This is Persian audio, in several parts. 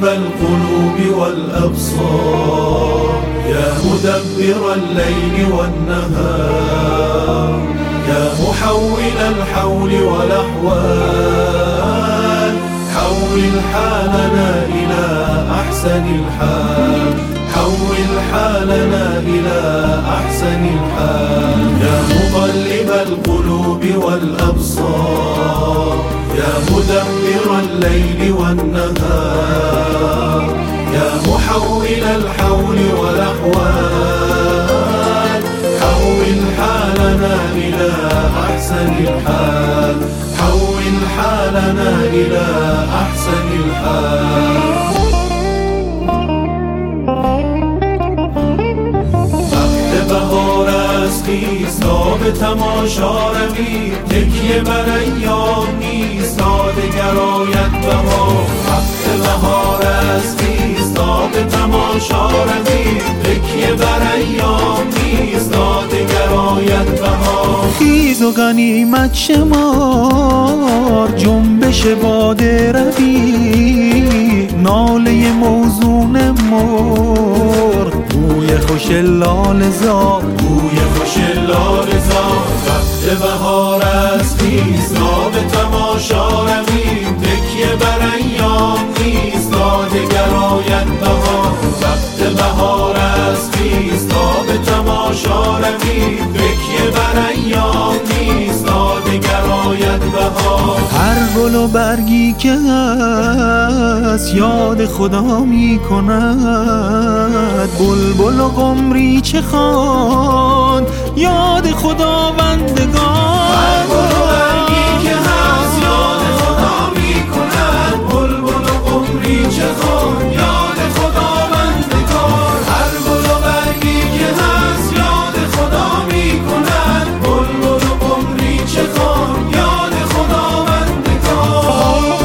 مقلب القلوب والأبصار، يا مدبر الليل والنهار، يا محول الحول والأحوال، حول حالنا إلى أحسن الحال، حول حالنا إلى أحسن الحال. يا مقلب القلوب والأبصار، يا مدبر الليل والنهار، يا محول الحول والأحوال، حول حالنا إلى أحسن الحال، حول حالنا إلى أحسن الحال. بهار است ایستاد تماشا روید، تکیه بر ایام نیست تا دگر آید بهار. وقت بهار است ایستاد تماشا روید، تکیه بر ایام نیست تا دگر آید بهار. خیز و غنیمت شمار، جنبش باده روی، ناله موزون مرغ، بوی خوش لاله زار، بوی خوش لاله زار. وقت بهار است ایستاد تماشا روید، تکیه بر ایام نیست تا دگر آید بهار. وقت بهار است ایستاد تماشا روید، تکیه بر ایام نیست تا دگر آید بهار. هر گل و برگی که هست یاد خدا می کند، بلبل و قمری چه خواند یاد خداوندگان. هر گل و برگی که هست یاد خدا می کند، بلبل و قمری چه خواند یاد خداوندگان. هر گل و برگی که هست یاد خدا می کند، بلبل و قمری چه خواند یاد خداوندگان.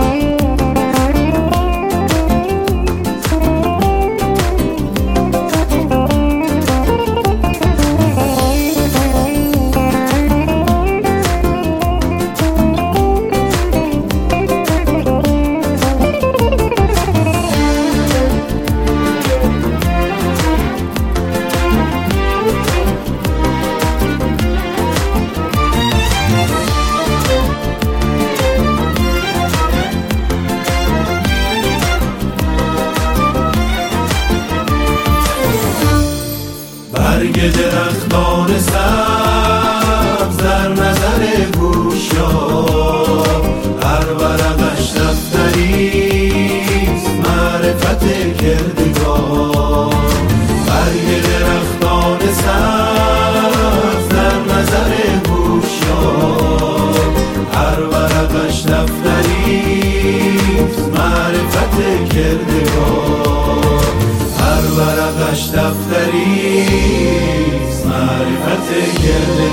برگ درختان سبز در نظر گوشیار، هر ورقش دفتریست معرفت کردگار. برگ درختان سبز در نظر گوشیار، هر ورقش دفتریست معرفت کردگار. هر ورقش دفتریست معرفت کرده